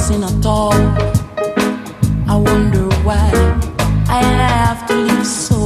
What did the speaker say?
sin at all. I wonder why I have to live so